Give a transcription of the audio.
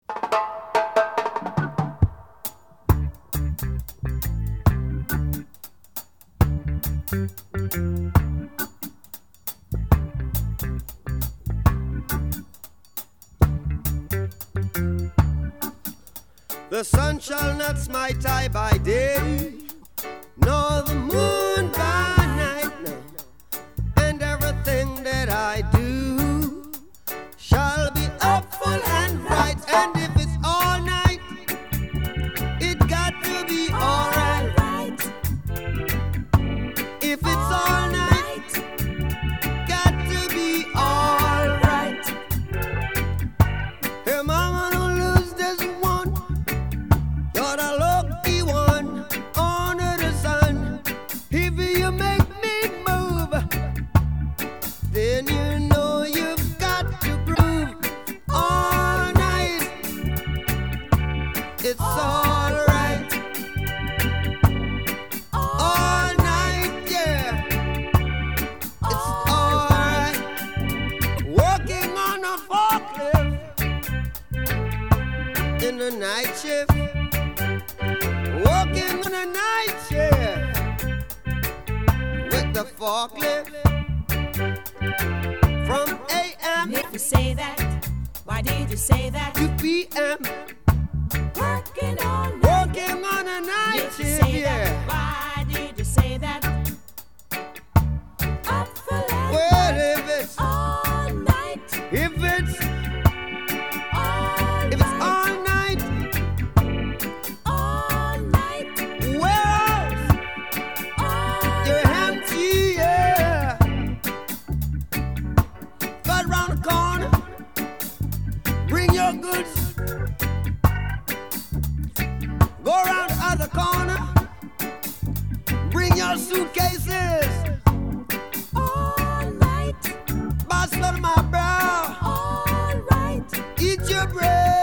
The sun shall not smite I by day, nor the moon by night, no. And everything that I do shall be upful and bright. And if it's all night, it got to be all right. If it's all night, got to be all right. Hey, mama, don't lose this one. You're the lucky one under the sun. If you make me move, then you know you've got to groove all night. It's all right. All night, yeah. It's all right. Working on a forklift in the night shift. Working on a night shift with the forklift from AM If you say that, why did you say that? to PM. Working on Working on a night If you shift, say that, yeah. why did you say that? Up for land, Well, if it's all night, if it's all if it's all night, night, where else? all You're empty, yeah. Cut round the corner, bring your goods. Go around the other corner, bring your suitcases. all night, Boss, go to my brow, all right. eat your bread.